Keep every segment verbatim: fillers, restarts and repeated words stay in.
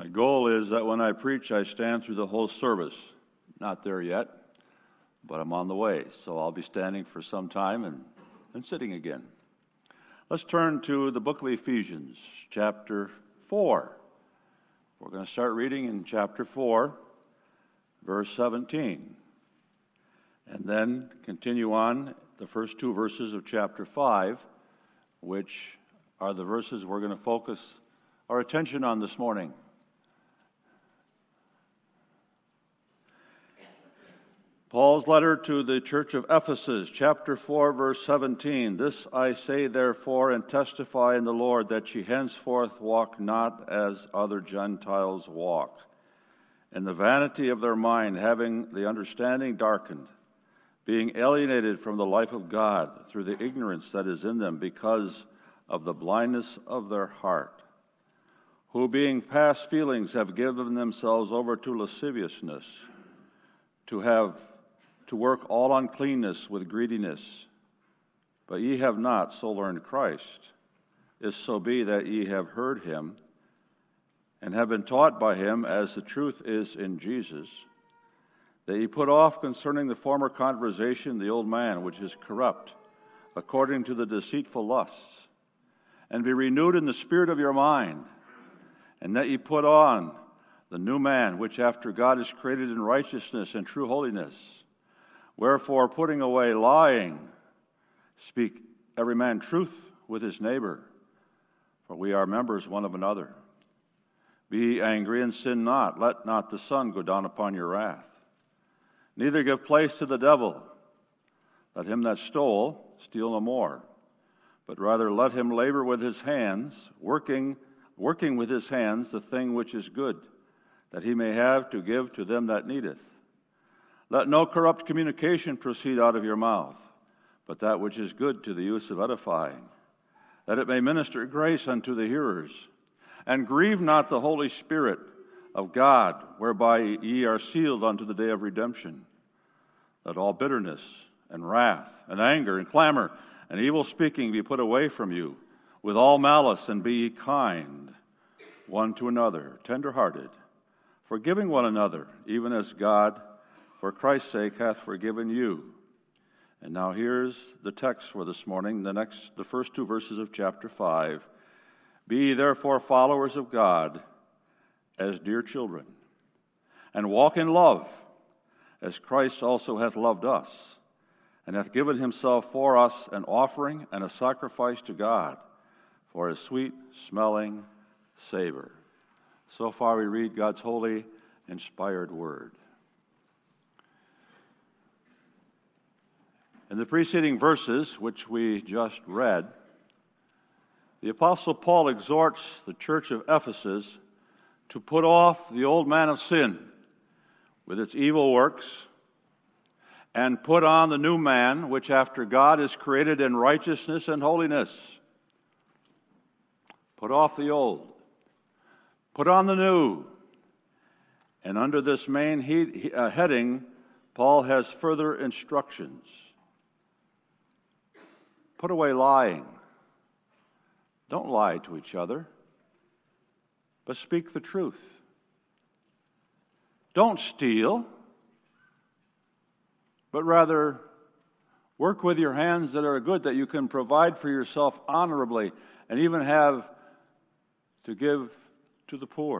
My goal is that when I preach, I stand through the whole service. Not there yet, but I'm on the way. So I'll be standing for some time and, and sitting again. Let's turn to the book of Ephesians, chapter four. We're going to start reading in chapter four, verse seventeen. And then continue on the first two verses of chapter five, which are the verses we're going to focus our attention on this morning. Paul's letter to the church of Ephesus, chapter four, verse seventeen. This I say, therefore, and testify in the Lord, that ye henceforth walk not as other Gentiles walk, in the vanity of their mind, having the understanding darkened, being alienated from the life of God through the ignorance that is in them, because of the blindness of their heart, who being past feelings have given themselves over to lasciviousness, to have to work all uncleanness with greediness. But ye have not so learned Christ, if so be that ye have heard him, and have been taught by him, as the truth is in Jesus, that ye put off concerning the former conversation the old man, which is corrupt, according to the deceitful lusts, and be renewed in the spirit of your mind, and that ye put on the new man, which after God is created in righteousness and true holiness. Wherefore, putting away lying, speak every man truth with his neighbor, for we are members one of another. Be ye angry and sin not. Let not the sun go down upon your wrath. Neither give place to the devil. Let him that stole steal no more, but rather let him labor with his hands, working, working with his hands the thing which is good, that he may have to give to them that needeth. Let no corrupt communication proceed out of your mouth, but that which is good to the use of edifying, that it may minister grace unto the hearers. And grieve not the Holy Spirit of God, whereby ye are sealed unto the day of redemption. Let all bitterness and wrath and anger and clamor and evil speaking be put away from you, with all malice, and be ye kind one to another, tender-hearted, forgiving one another, even as God, for Christ's sake, hath forgiven you. And now here's the text for this morning, the next, the first two verses of chapter five. Be ye therefore followers of God as dear children, and walk in love, as Christ also hath loved us, and hath given himself for us an offering and a sacrifice to God, for a sweet-smelling savor. So far we read God's holy, inspired word. In the preceding verses, which we just read, the Apostle Paul exhorts the church of Ephesus to put off the old man of sin with its evil works, and put on the new man, which after God is created in righteousness and holiness. Put off the old, put on the new. And under this main he, uh, heading, Paul has further instructions. Put away lying. Don't lie to each other, but speak the truth. Don't steal, but rather work with your hands that are good, that you can provide for yourself honorably and even have to give to the poor.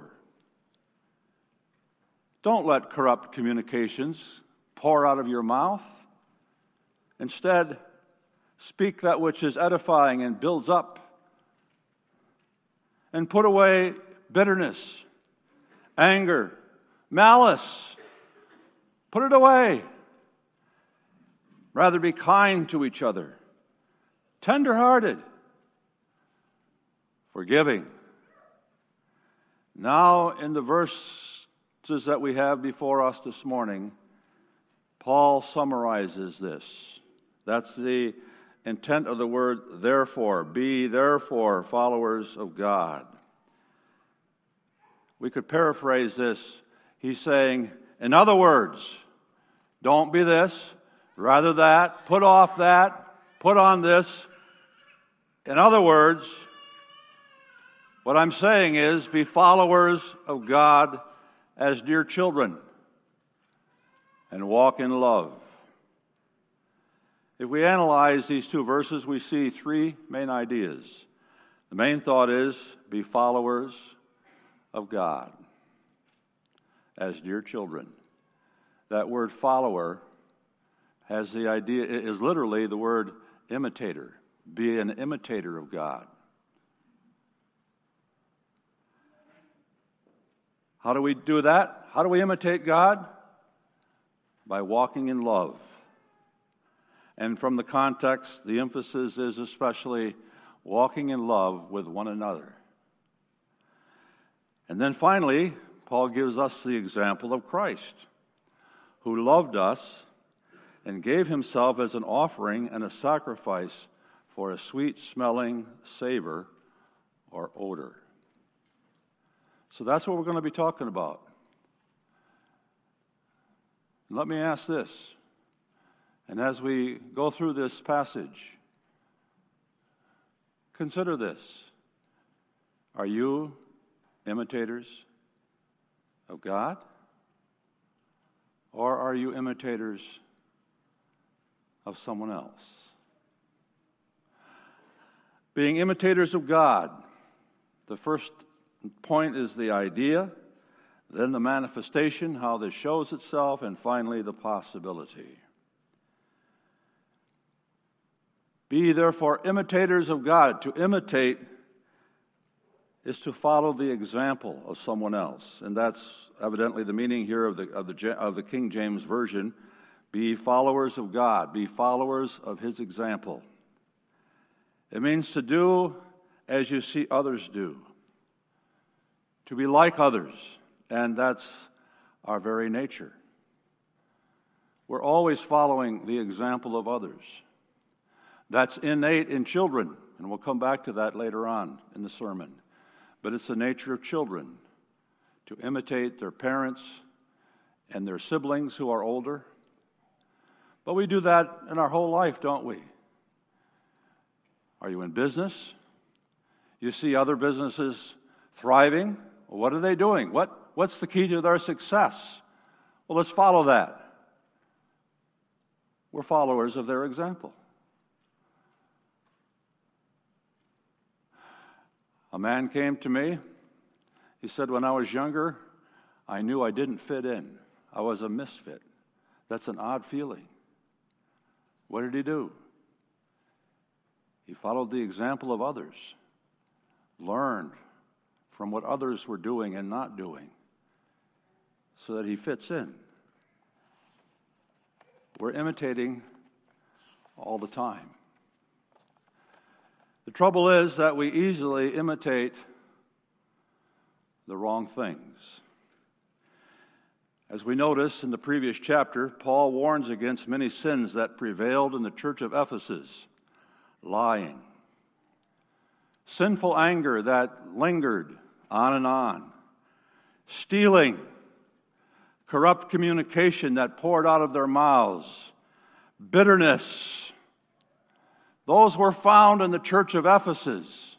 Don't let corrupt communications pour out of your mouth. Instead, speak that which is edifying and builds up. And put away bitterness, anger, malice. Put it away. Rather be kind to each other, tender-hearted, forgiving. Now, in the verses that we have before us this morning, Paul summarizes this. That's the intent of the word therefore. Be therefore followers of God. We could paraphrase this. He's saying, in other words, don't be this, rather that, put off that, put on this. In other words, What I'm saying is, be followers of God as dear children and walk in love. If we analyze these two verses, we see three main ideas. The main thought is, be followers of God as dear children. That word follower has the idea, is literally the word imitator. Be an imitator of God. How do we do that? How do we imitate God? By walking in love. And from the context, the emphasis is especially walking in love with one another. And then finally, Paul gives us the example of Christ, who loved us and gave himself as an offering and a sacrifice for a sweet-smelling savor or odor. So that's what we're going to be talking about. Let me ask this, and as we go through this passage, consider this. Are you imitators of God? Or are you imitators of someone else? Being imitators of God, the first point is the idea, then the manifestation, how this shows itself, and finally the possibility. Be therefore imitators of God. To imitate is to follow the example of someone else, and that's evidently the meaning here of the of the of the King James Version. Be followers of God. Be followers of His example. It means to do as you see others do, to be like others, and that's our very nature. We're always following the example of others. That's innate in children, and we'll come back to that later on in the sermon. But it's the nature of children to imitate their parents and their siblings who are older. But we do that in our whole life, don't we? Are you in business? You see other businesses thriving. Well, what are they doing? What, what's the key to their success? Well, let's follow that. We're followers of their example. A man came to me. He said, when I was younger, I knew I didn't fit in. I was a misfit. That's an odd feeling. What did he do? He followed the example of others, learned from what others were doing and not doing, so that he fits in. We're imitating all the time. The trouble is that we easily imitate the wrong things. As we notice in the previous chapter, Paul warns against many sins that prevailed in the church of Ephesus. Lying, sinful anger that lingered on and on, stealing, corrupt communication that poured out of their mouths, bitterness. Those were found in the church of Ephesus.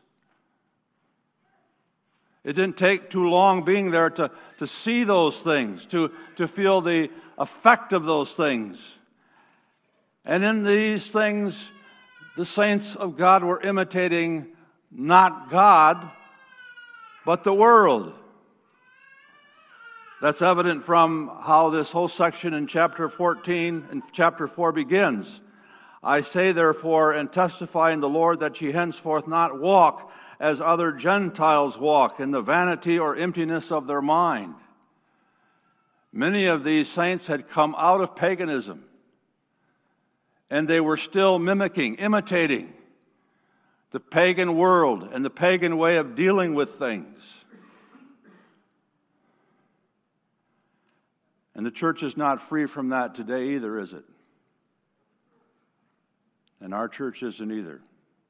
It didn't take too long being there to, to see those things, to, to feel the effect of those things. And in these things, the saints of God were imitating not God, but the world. That's evident from how this whole section in chapter fourteen and chapter four begins. I say therefore and testify in the Lord that ye henceforth not walk as other Gentiles walk in the vanity or emptiness of their mind. Many of these saints had come out of paganism, and they were still mimicking, imitating the pagan world and the pagan way of dealing with things. And the church is not free from that today either, is it? And our church isn't either.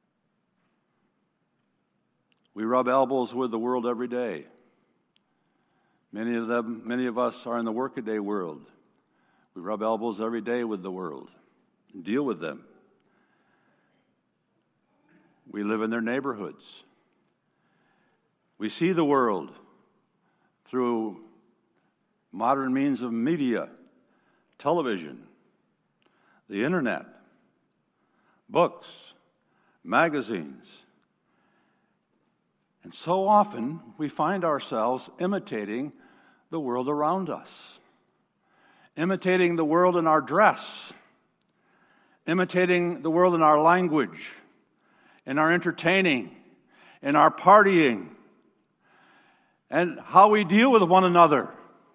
We rub elbows with the world every day. Many of them, many of us are in the workaday world. We rub elbows every day with the world and deal with them. We live in their neighborhoods. We see the world through modern means of media, television, the internet, books, magazines. And so often we find ourselves imitating the world around us, imitating the world in our dress, imitating the world in our language, in our entertaining, in our partying, and how we deal with one another.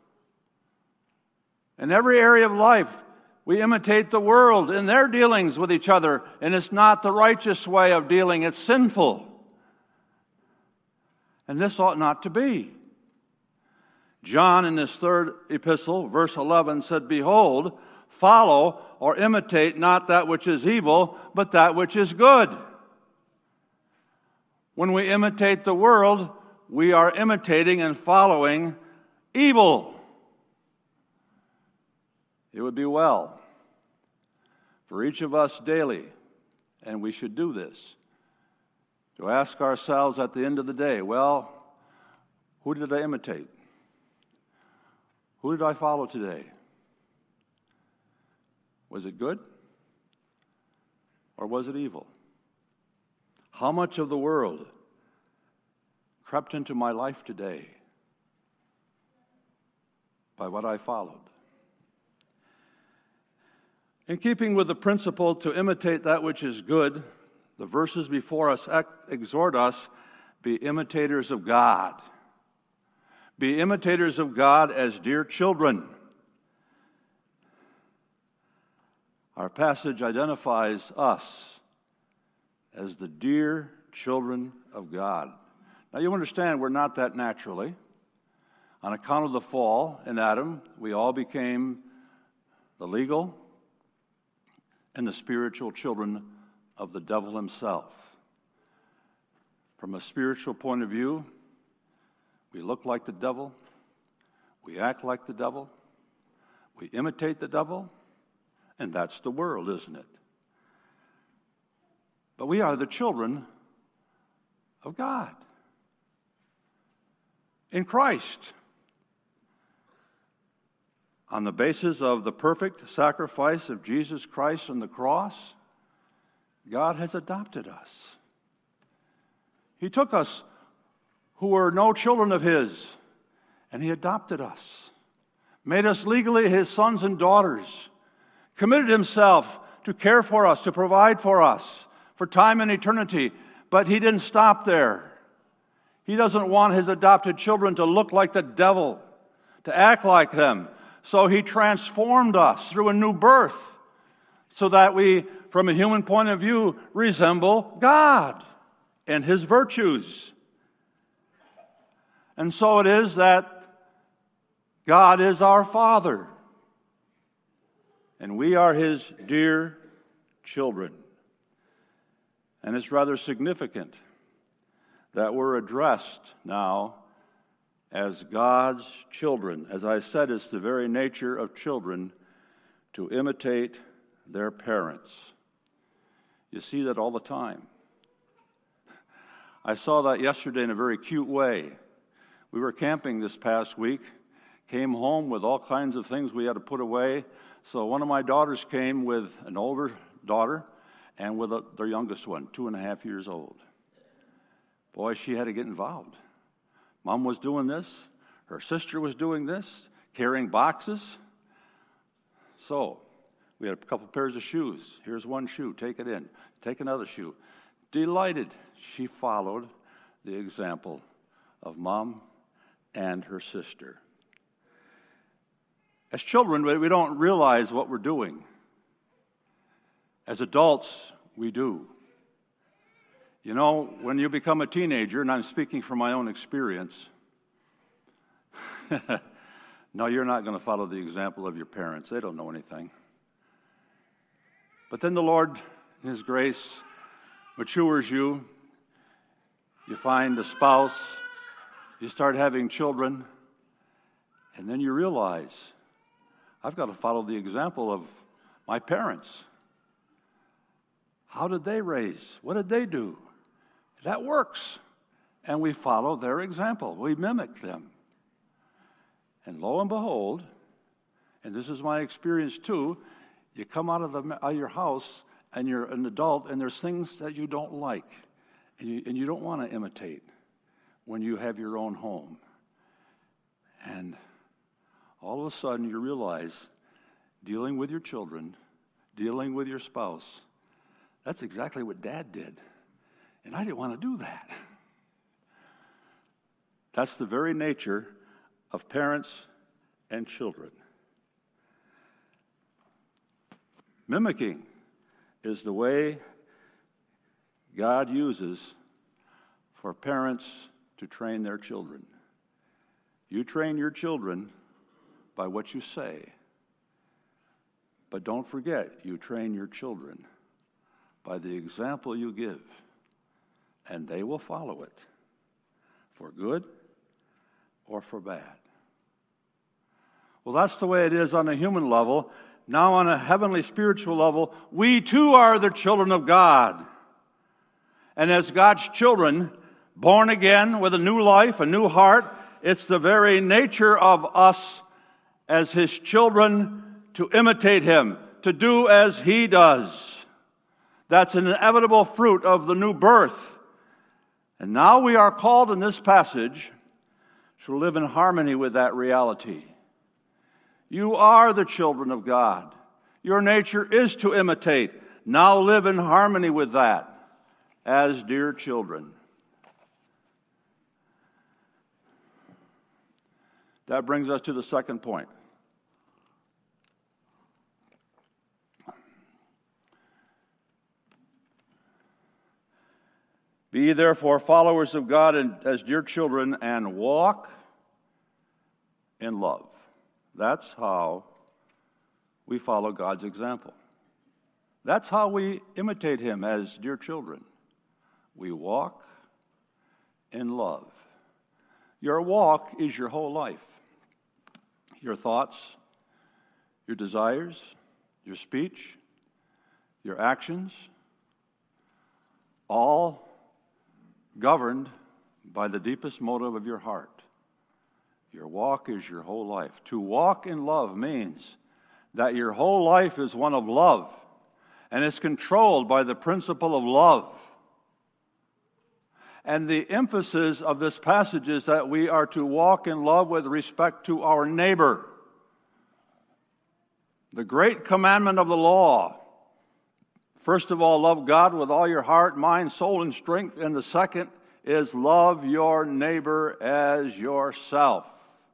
In every area of life, we imitate the world in their dealings with each other, and it's not the righteous way of dealing, it's sinful. And this ought not to be. John, in his third epistle, verse eleven, said, "Behold, follow or imitate not that which is evil, but that which is good." When we imitate the world, we are imitating and following evil. It would be well for each of us daily, and we should do this, to ask ourselves at the end of the day, well, who did I imitate? Who did I follow today? Was it good? Or was it evil? How much of the world crept into my life today by what I followed? In keeping with the principle to imitate that which is good, the verses before us exhort us, be imitators of God. Be imitators of God as dear children. Our passage identifies us as the dear children of God. Now you understand we're not that naturally. On account of the fall in Adam, we all became the legal and the spiritual children of the devil himself. From a spiritual point of view, we look like the devil, we act like the devil, we imitate the devil, and that's the world, isn't it? But we are the children of God in Christ. On the basis of the perfect sacrifice of Jesus Christ on the cross, God has adopted us. He took us who were no children of His, and He adopted us, made us legally His sons and daughters, committed Himself to care for us, to provide for us, for time and eternity. But He didn't stop there. He doesn't want His adopted children to look like the devil, to act like them. So He transformed us through a new birth so that we, from a human point of view, resemble God and His virtues. And so it is that God is our Father, and we are His dear children. And it's rather significant that we're addressed now as God's children. As I said, it's the very nature of children to imitate their parents. You see that all the time. I saw that yesterday in a very cute way. We were camping this past week, came home with all kinds of things we had to put away. So one of my daughters came with an older daughter and with a, their youngest one, two and a half years old. Boy, she had to get involved. Mom was doing this. Her sister was doing this, carrying boxes. So we had a couple pairs of shoes. Here's one shoe. Take it in. Take another shoe. Delighted. She followed the example of Mom and her sister. As children, we don't realize what we're doing. As adults, we do. You know, when you become a teenager, and I'm speaking from my own experience, no, you're not going to follow the example of your parents. They don't know anything. But then the Lord, in His grace, matures you. You find a spouse. You start having children. And then you realize, I've got to follow the example of my parents. How did they raise? What did they do? That works. and we follow their example. We mimic them. And lo and behold, and this is my experience too, you come out of, the, out of your house and you're an adult and there's things that you don't like and you, and you don't want to imitate when you have your own home. And all of a sudden you realize dealing with your children, dealing with your spouse, that's exactly what Dad did. And I didn't want to do that. That's the very nature of parents and children. Mimicking is the way God uses for parents to train their children. You train your children by what you say. But don't forget, you train your children by the example you give. And they will follow it, for good or for bad. Well, that's the way it is on a human level. Now on a heavenly spiritual level, we too are the children of God. And as God's children, born again with a new life, a new heart, it's the very nature of us as His children to imitate Him, to do as He does. That's an inevitable fruit of the new birth. And now we are called in this passage to live in harmony with that reality. You are the children of God. Your nature is to imitate. Now live in harmony with that as dear children. That brings us to the second point. Be therefore followers of God and, as dear children, and walk in love. That's how we follow God's example. That's how we imitate Him as dear children. We walk in love. Your walk is your whole life. Your thoughts, your desires, your speech, your actions, all governed by the deepest motive of your heart. Your walk is your whole life. To walk in love means that your whole life is one of love, and it's controlled by the principle of love. And the emphasis of this passage is that we are to walk in love with respect to our neighbor. The great commandment of the law. First of all, love God with all your heart, mind, soul, and strength. And the second is love your neighbor as yourself.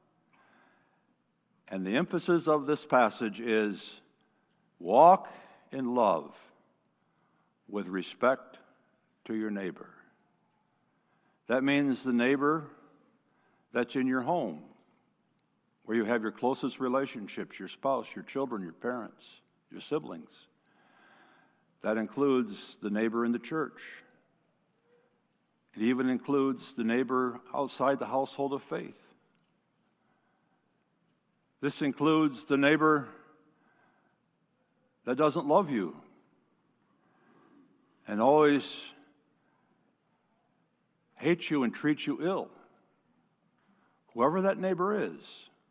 And the emphasis of this passage is walk in love with respect to your neighbor. That means the neighbor that's in your home, where you have your closest relationships, your spouse, your children, your parents, your siblings. That includes the neighbor in the church. It even includes the neighbor outside the household of faith. This includes the neighbor that doesn't love you and always hates you and treats you ill. Whoever that neighbor is,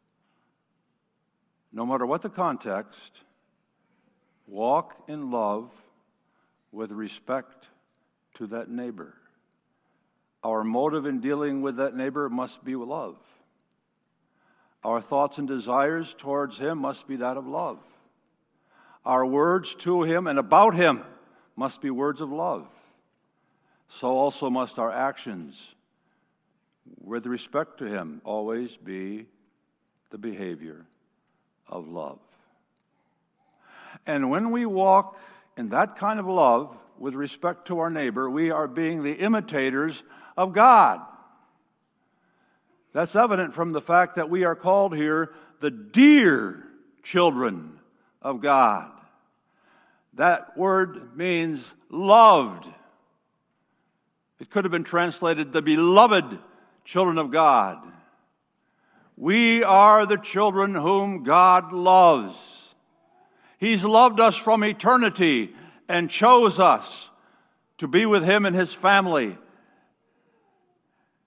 no matter what the context, walk in love with respect to that neighbor. Our motive in dealing with that neighbor must be love. Our thoughts and desires towards him must be that of love. Our words to him and about him must be words of love. So also must our actions with respect to him always be the behavior of love. And when we walk in that kind of love with respect to our neighbor, we are being the imitators of God. That's evident from the fact that we are called here the dear children of God. That word means loved. It could have been translated the beloved children of God. We are the children whom God loves. He's loved us from eternity and chose us to be with him and his family.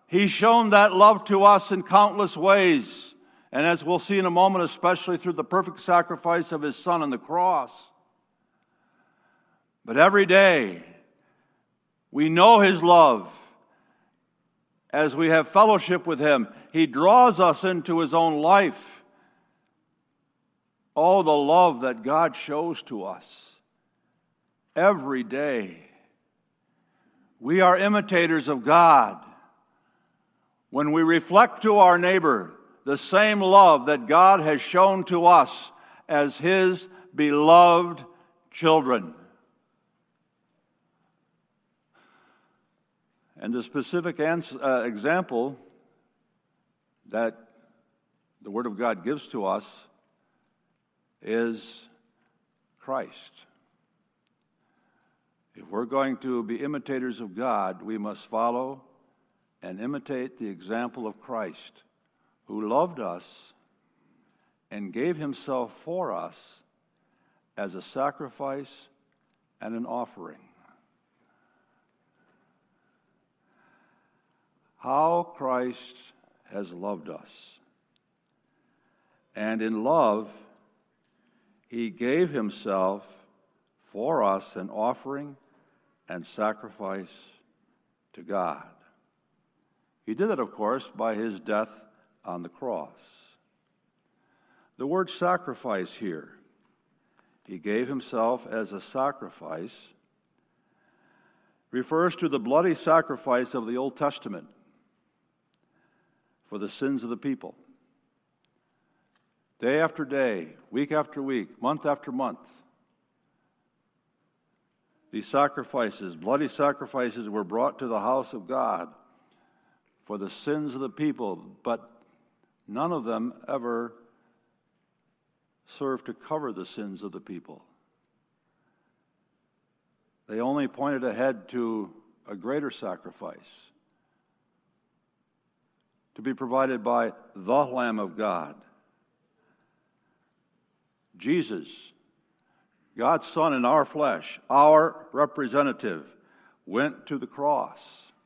He's shown that love to us in countless ways. And as we'll see in a moment, especially through the perfect sacrifice of his Son on the cross. But every day, we know his love. As we have fellowship with him, he draws us into his own life. Oh, the love that God shows to us every day. We are imitators of God when we reflect to our neighbor the same love that God has shown to us as his beloved children. And the specific ans- uh, example that the Word of God gives to us is Christ. If we're going to be imitators of God, we must follow and imitate the example of Christ, who loved us and gave himself for us as a sacrifice and an offering. How Christ has loved us. And in love, he gave himself for us an offering and sacrifice to God. He did it, of course, by his death on the cross. The word sacrifice here, he gave himself as a sacrifice, refers to the bloody sacrifice of the Old Testament for the sins of the people. Day after day, week after week, month after month, these sacrifices, bloody sacrifices, were brought to the house of God for the sins of the people, but none of them ever served to cover the sins of the people. They only pointed ahead to a greater sacrifice to be provided by the Lamb of God. Jesus, God's Son in our flesh, our representative, went to the cross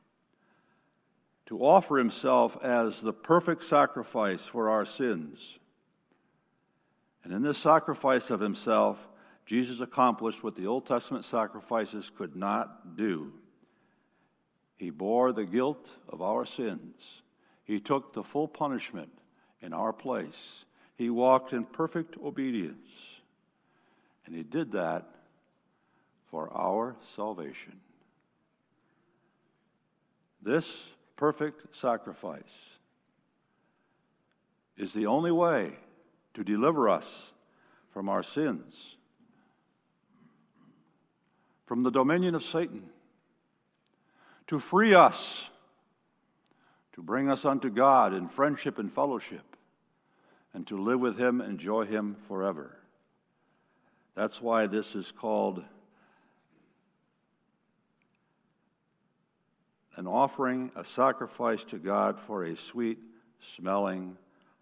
to offer himself as the perfect sacrifice for our sins. And in this sacrifice of himself, Jesus accomplished what the Old Testament sacrifices could not do. He bore the guilt of our sins. He took the full punishment in our place. He walked in perfect obedience. And he did that for our salvation. This perfect sacrifice is the only way to deliver us from our sins, from the dominion of Satan, to free us, to bring us unto God in friendship and fellowship, and to live with him and enjoy him forever. That's why this is called an offering, a sacrifice to God for a sweet-smelling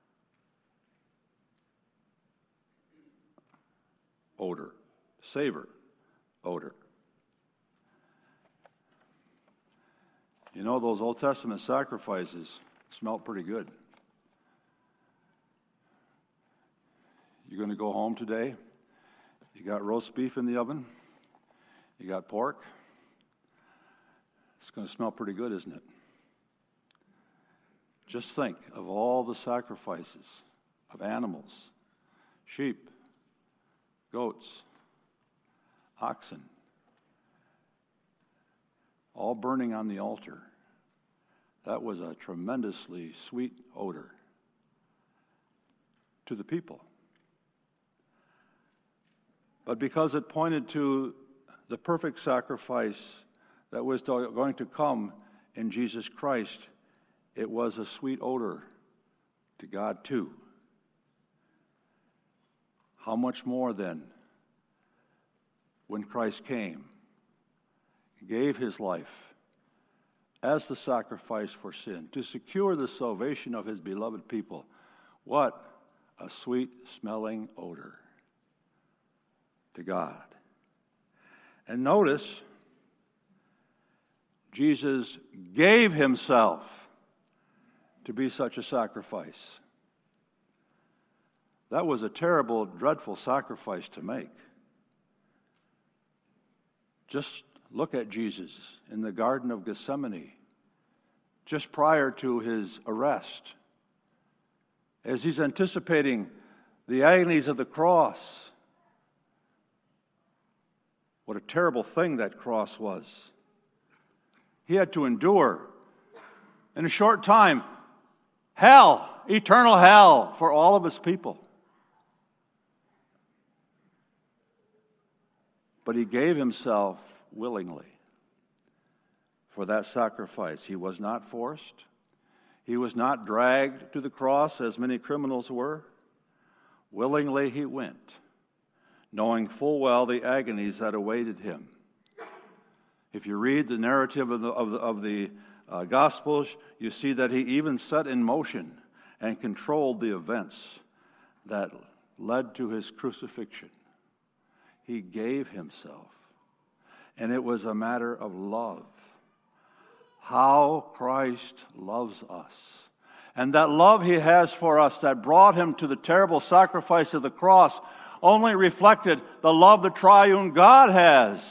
odor, savor, odor. You know, those Old Testament sacrifices smelled pretty good. You're going to go home today, you got roast beef in the oven, you got pork. It's going to smell pretty good, isn't it? Just think of all the sacrifices of animals, sheep, goats, oxen, all burning on the altar. That was a tremendously sweet odor to the people. But because it pointed to the perfect sacrifice that was going to come in Jesus Christ, it was a sweet odor to God too. How much more then, when Christ came, gave his life as the sacrifice for sin to secure the salvation of his beloved people. What a sweet-smelling odor to God. And notice, Jesus gave himself to be such a sacrifice. That was a terrible, dreadful sacrifice to make. Just look at Jesus in the Garden of Gethsemane, just prior to his arrest, as he's anticipating the agonies of the cross. What a terrible thing that cross was. He had to endure, in a short time, hell, eternal hell for all of his people. But he gave himself willingly for that sacrifice. He was not forced. He was not dragged to the cross as many criminals were. Willingly he went, knowing full well the agonies that awaited him. If you read the narrative of the, of the, of the uh, Gospels, you see that he even set in motion and controlled the events that led to his crucifixion. He gave himself, and it was a matter of love. How Christ loves us. And that love he has for us that brought him to the terrible sacrifice of the cross only reflected the love the triune God has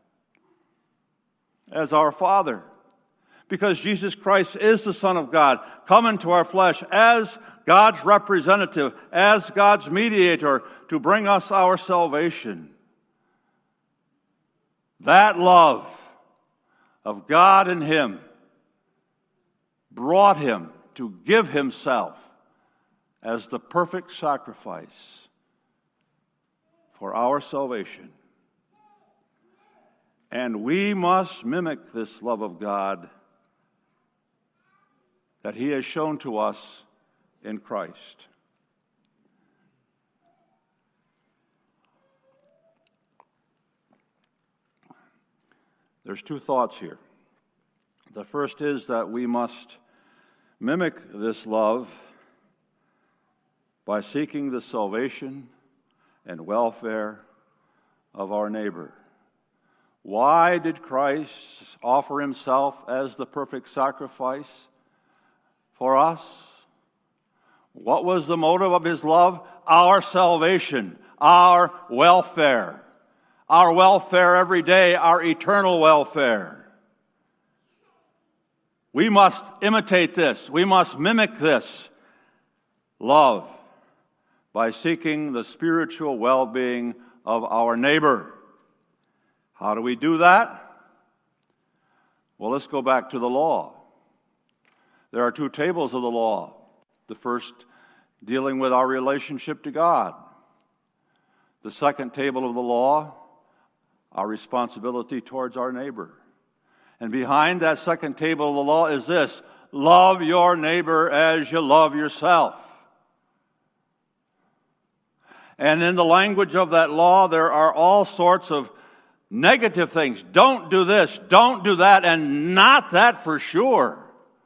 as our Father. Because Jesus Christ is the Son of God, come into our flesh as God's representative, as God's mediator to bring us our salvation. That love of God in him brought him to give himself as the perfect sacrifice for our salvation. And we must mimic this love of God that he has shown to us in Christ. There's two thoughts here. The first is that we must mimic this love by seeking the salvation and welfare of our neighbor. Why did Christ offer himself as the perfect sacrifice for us? What was the motive of his love? Our salvation, our welfare. Our welfare every day, our eternal welfare. We must imitate this. We must mimic this love by seeking the spiritual well-being of our neighbor. How do we do that? Well, let's go back to the law. There are two tables of the law. The first dealing with our relationship to God. The second table of the law, our responsibility towards our neighbor. And behind that second table of the law is this: love your neighbor as you love yourself. And in the language of that law, there are all sorts of negative things. Don't do this, don't do that, and not that for sure.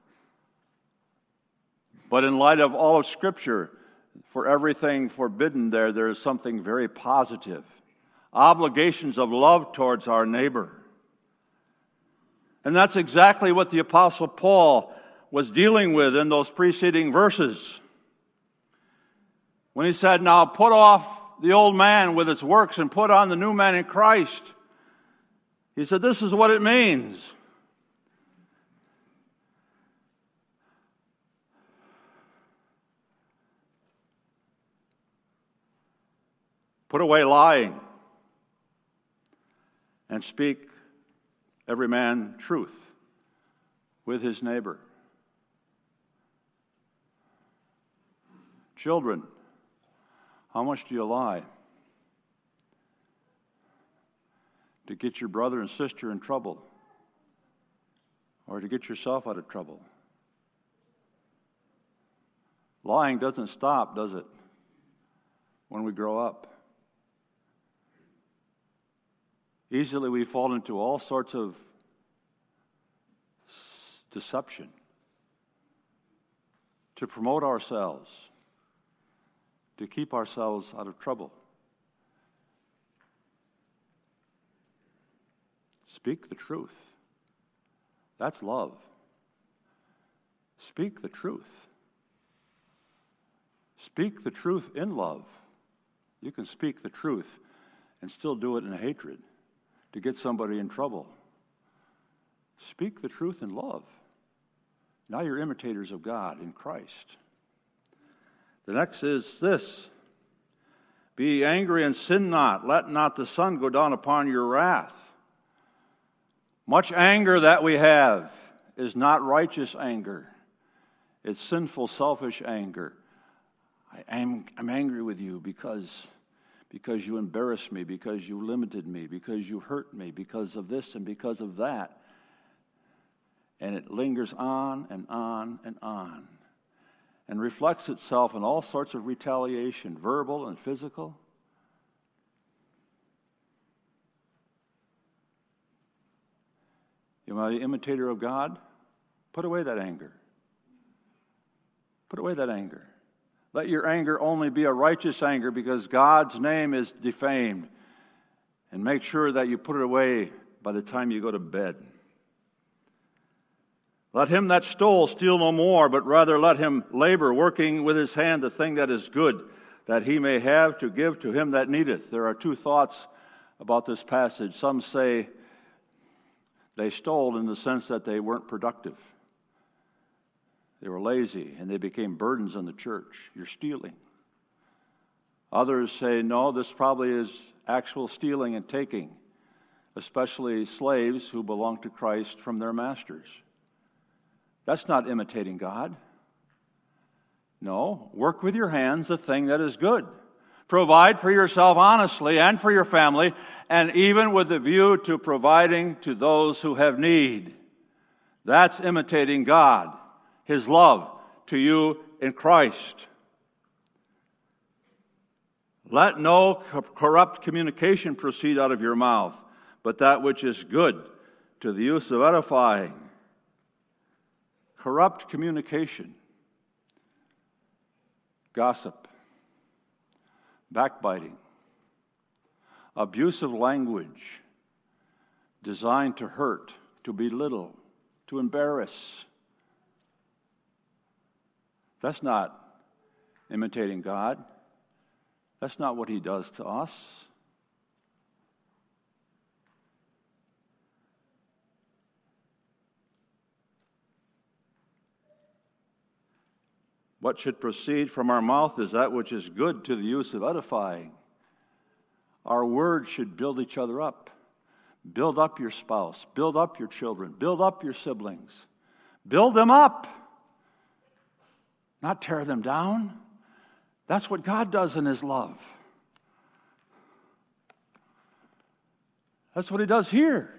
But in light of all of Scripture, for everything forbidden there, there is something very positive. Obligations of love towards our neighbor. And that's exactly what the Apostle Paul was dealing with in those preceding verses. When he said, now put off the old man with its works and put on the new man in Christ. He said, this is what it means. Put away lying and speak every man truth with his neighbor. Children, how much do you lie? To get your brother and sister in trouble, or to get yourself out of trouble? Lying doesn't stop, does it, when we grow up? Easily we fall into all sorts of deception to promote ourselves, to keep ourselves out of trouble. Speak the truth. That's love. Speak the truth. Speak the truth in love. You can speak the truth and still do it in hatred to get somebody in trouble. Speak the truth in love. Now you're imitators of God in Christ. The next is this: be angry and sin not. Let not the sun go down upon your wrath. Much anger that we have is not righteous anger. It's sinful, selfish anger. I am, I'm angry with you because, because you embarrassed me, because you limited me, because you hurt me, because of this and because of that. And it lingers on and on and on and reflects itself in all sorts of retaliation, verbal and physical. You want to be an imitator of God? Put away that anger. Put away that anger. Let your anger only be a righteous anger because God's name is defamed. And make sure that you put it away by the time you go to bed. Let him that stole steal no more, but rather let him labor, working with his hand the thing that is good, that he may have to give to him that needeth. There are two thoughts about this passage. Some say they stole in the sense that they weren't productive. They were lazy, and they became burdens on the church. You're stealing. Others say, no, this probably is actual stealing and taking, especially slaves who belong to Christ from their masters. That's not imitating God. No, work with your hands the thing that is good. Provide for yourself honestly and for your family, and even with a view to providing to those who have need. That's imitating God, His love to you in Christ. Let no corrupt communication proceed out of your mouth, but that which is good to the use of edifying. Corrupt communication, gossip, backbiting, abusive language designed to hurt, to belittle, to embarrass. That's not imitating God. That's not what He does to us. What should proceed from our mouth is that which is good to the use of edifying. Our words should build each other up. Build up your spouse. Build up your children. Build up your siblings. Build them up. Not tear them down. That's what God does in His love. That's what He does here.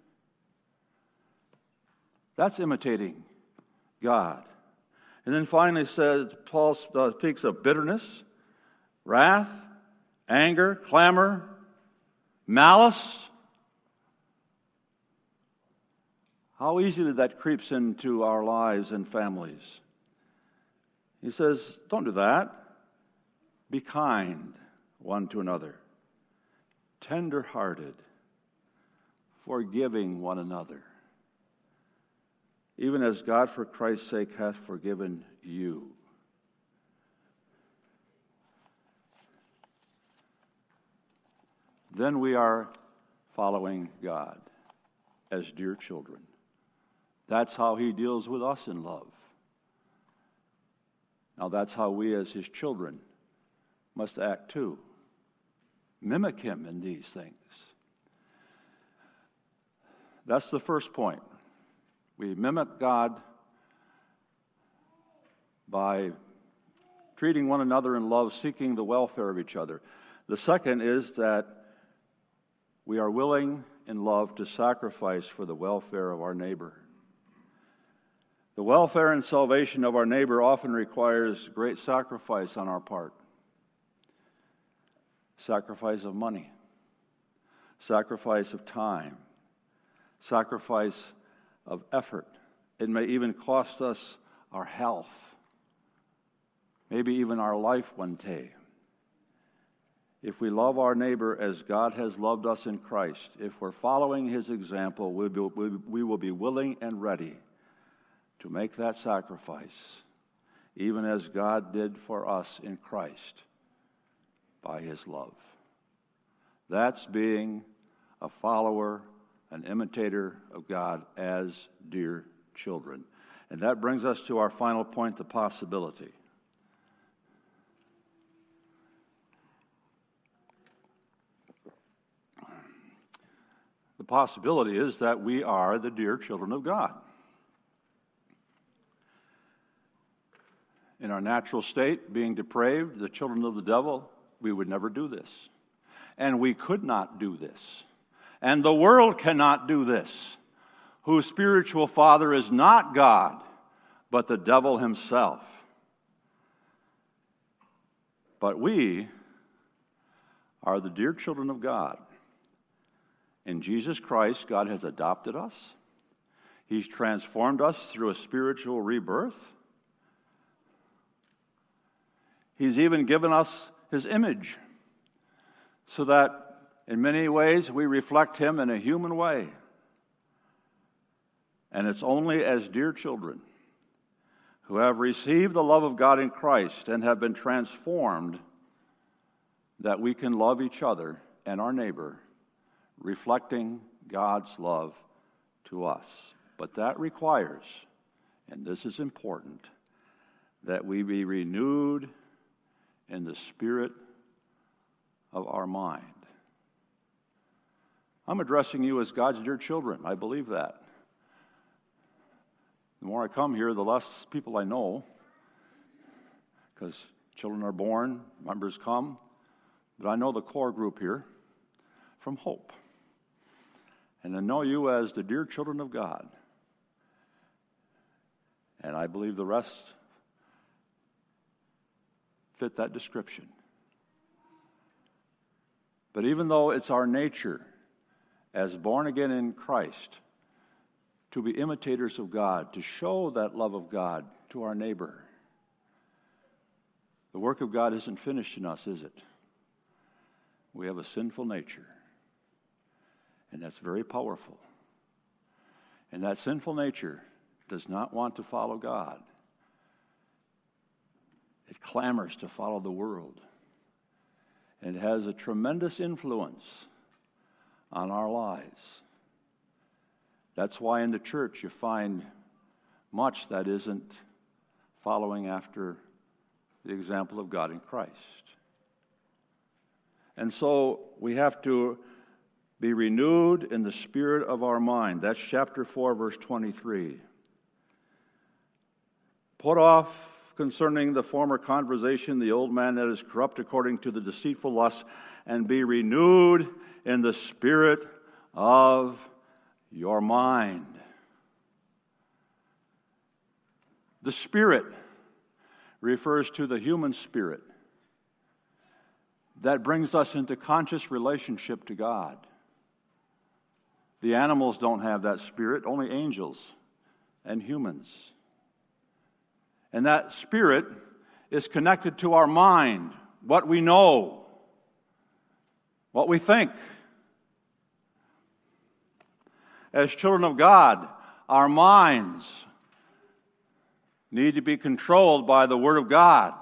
That's imitating God. And then finally says, Paul speaks of bitterness, wrath, anger, clamor, malice. How easily that creeps into our lives and families. He says, don't do that. Be kind one to another, tender-hearted, forgiving one another, even as God for Christ's sake hath forgiven you. Then we are following God as dear children. That's how He deals with us in love. Now that's how we as His children must act too. Mimic Him in these things. That's the first point. We mimic God by treating one another in love, seeking the welfare of each other. The second is that we are willing in love to sacrifice for the welfare of our neighbor. The welfare and salvation of our neighbor often requires great sacrifice on our part. Sacrifice of money, sacrifice of time, sacrifice of effort. It may even cost us our health, maybe even our life one day. If we love our neighbor as God has loved us in Christ, if we're following His example, we will, we will be willing and ready to make that sacrifice, even as God did for us in Christ by his love. That's being a follower, an imitator of God as dear children. And that brings us to our final point, the possibility. The possibility is that we are the dear children of God. In our natural state, being depraved, the children of the devil, we would never do this. And we could not do this. And the world cannot do this, whose spiritual father is not God, but the devil himself. But we are the dear children of God. In Jesus Christ, God has adopted us. He's transformed us through a spiritual rebirth. He's even given us his image so that in many ways we reflect him in a human way. And it's only as dear children who have received the love of God in Christ and have been transformed that we can love each other and our neighbor, reflecting God's love to us. But that requires, and this is important, that we be renewed in the spirit of our mind. I'm addressing you as God's dear children. I believe that. The more I come here, the less people I know, because children are born, members come, but I know the core group here from Hope. And I know you as the dear children of God. And I believe the rest fit that description. But even though it's our nature as born again in Christ to be imitators of God, to show that love of God to our neighbor, the work of God isn't finished in us, is it? We have a sinful nature. And that's very powerful. And that sinful nature does not want to follow God. It clamors to follow the world. And it has a tremendous influence on our lives. That's why in the church you find much that isn't following after the example of God in Christ. And so we have to be renewed in the spirit of our mind. That's chapter four, verse twenty-three. Put off concerning the former conversation the old man that is corrupt according to the deceitful lust, and be renewed in the spirit of your mind. The spirit refers to the human spirit that brings us into conscious relationship to God. The animals don't have that spirit, only angels and humans. And that spirit is connected to our mind, what we know, what we think. As children of God, our minds need to be controlled by the Word of God.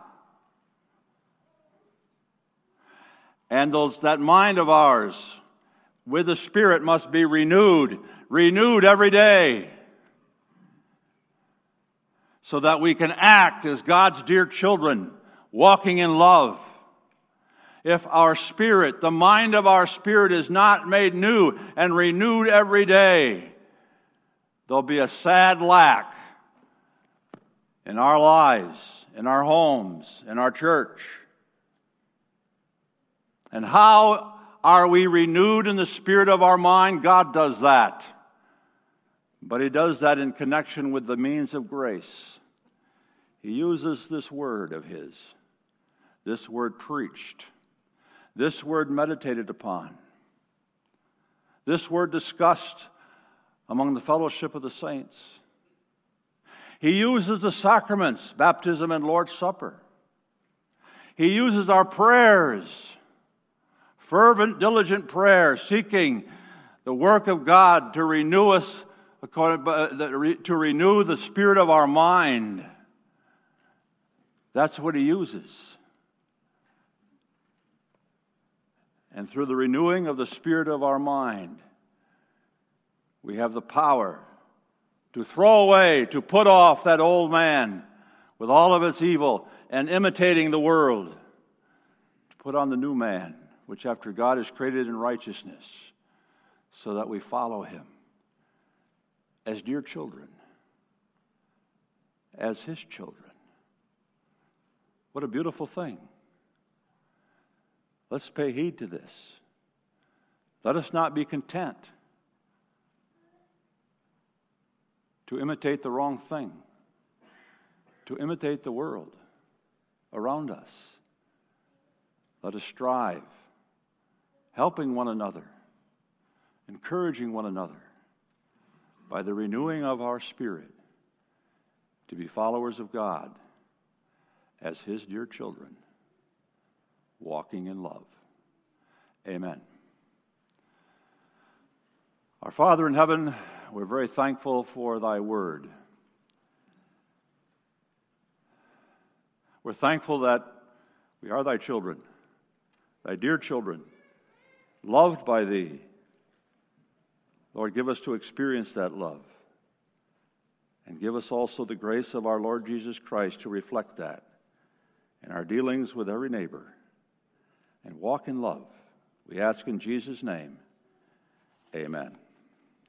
And those that mind of ours with the Spirit must be renewed, renewed every day, so that we can act as God's dear children, walking in love. If our spirit, the mind of our spirit, is not made new and renewed every day, there'll be a sad lack in our lives, in our homes, in our church. And how are we renewed in the spirit of our mind? God does that. But He does that in connection with the means of grace. He uses this word of His, this word preached, this word meditated upon, this word discussed among the fellowship of the saints. He uses the sacraments, baptism and Lord's Supper. He uses our prayers, fervent, diligent prayer, seeking the work of God to renew us according, to renew the spirit of our mind. That's what he uses. And through the renewing of the spirit of our mind, we have the power to throw away, to put off that old man with all of its evil and imitating the world, to put on the new man, which after God is created in righteousness, so that we follow him as dear children, as his children. What a beautiful thing. Let's pay heed to this. Let us not be content to imitate the wrong thing, to imitate the world around us. Let us strive, helping one another, encouraging one another by the renewing of our spirit to be followers of God as his dear children, walking in love. Amen. Our Father in heaven, we're very thankful for thy word. We're thankful that we are thy children, thy dear children, loved by thee. Lord, give us to experience that love. And give us also the grace of our Lord Jesus Christ to reflect that in our dealings with every neighbor and walk in love. We ask in Jesus' name, amen.